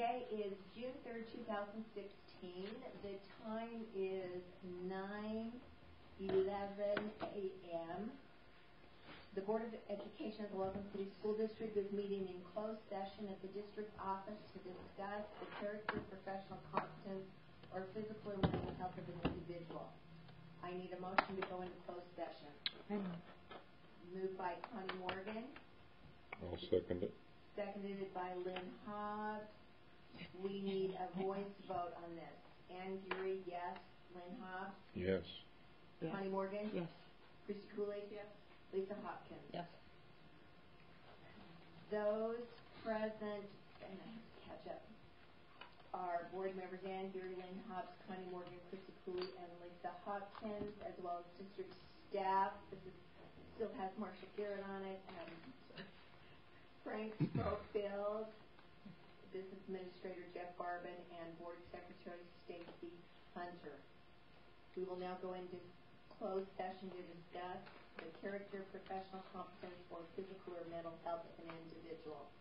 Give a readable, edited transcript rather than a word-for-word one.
Today is June 3rd, 2016. The time is 9:11 a.m. The Board of Education of the Logan City School District is meeting in closed session at the district office to discuss the character, professional competence, or physical or mental health of an individual. I need a motion to go into closed session. Moved by Connie Morgan. I'll second it. Seconded by Lynn Hobbs. We need a voice vote on this. Ann Geary, yes. Lynn Hobbs? Yes. Connie Morgan? Yes. Christy Cooley? Yes. Lisa Hopkins? Yes. Those present, and I have to catch up, are board members Ann Geary, Lynn Hobbs, Connie Morgan, Christy Cooley, and Lisa Hopkins, as well as district staff. This still has Marcia Garrett on it, and Frank Schofield, Business Administrator Jeff Barbin, and Board Secretary Stacy Hunter. We will now go into closed session to discuss the character, professional competence, or physical or mental health of an individual.